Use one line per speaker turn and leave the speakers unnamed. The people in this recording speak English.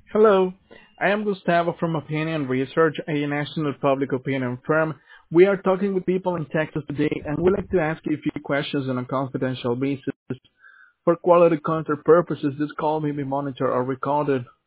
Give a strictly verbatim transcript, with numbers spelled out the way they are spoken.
Hello, I am Gustavo from Opinion Research, a national public opinion firm. We are talking with people in Texas today, and we'd like to ask you a few questions on a confidential basis. For quality control purposes, this call may be monitored or recorded.